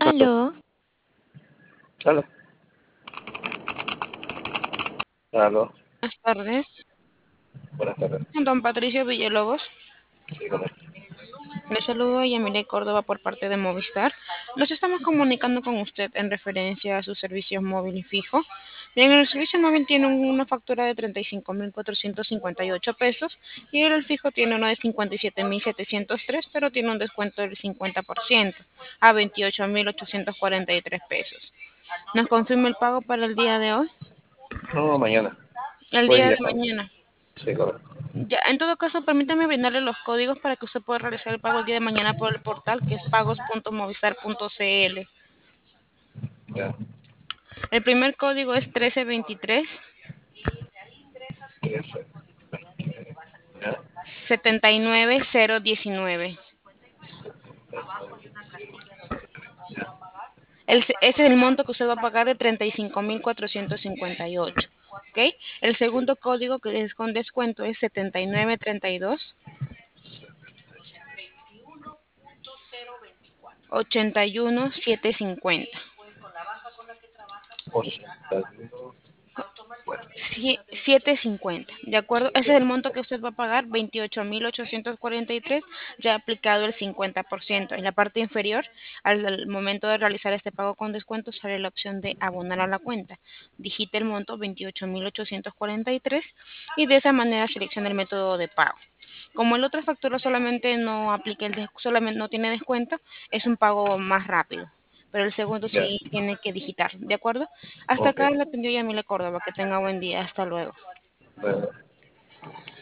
Aló, Aló, aló, aló, Buenas tardes, buenas tardes. don Patricio Villalobos. Sí, correcto. Le saludo a Yamile Córdoba por parte de Movistar. Nos estamos comunicando con usted en referencia a sus servicios móvil y fijo. Bien, el servicio móvil tiene una factura de 35.458 pesos y el fijo tiene uno de 57.703, pero tiene un descuento del 50% a 28.843 pesos. ¿Nos confirma el pago para el día de hoy? No, mañana. El Hoy día día de estamos. mañana. Sí, correcto. Ya, en todo caso, permítame brindarle los códigos para que usted pueda realizar el pago el día de mañana por el portal que es pagos.movistar.cl. Ya. El primer código es 1323 13, 20, ya. 79019. 79, ya. Ese es el monto que usted va a pagar de 35.458. ¿Ok? El Sí. segundo código que es con descuento es 7932 81750. 81, bueno, 750, ¿de acuerdo? Ese es el monto 7, que usted va a pagar, 28.843, ya aplicado el 50%. En la parte inferior, al momento de realizar este pago con descuento, sale la opción de abonar a la cuenta. Digite el monto 28.843 y de esa manera seleccione el método de pago. Como el otro factura solamente no aplica solamente no tiene descuento, es un pago más rápido. Pero el segundo ya. sí tiene que digitar, ¿de acuerdo? Hasta Ok. acá la atendió Yamile Córdoba. Que tenga buen día. Hasta luego. Bueno.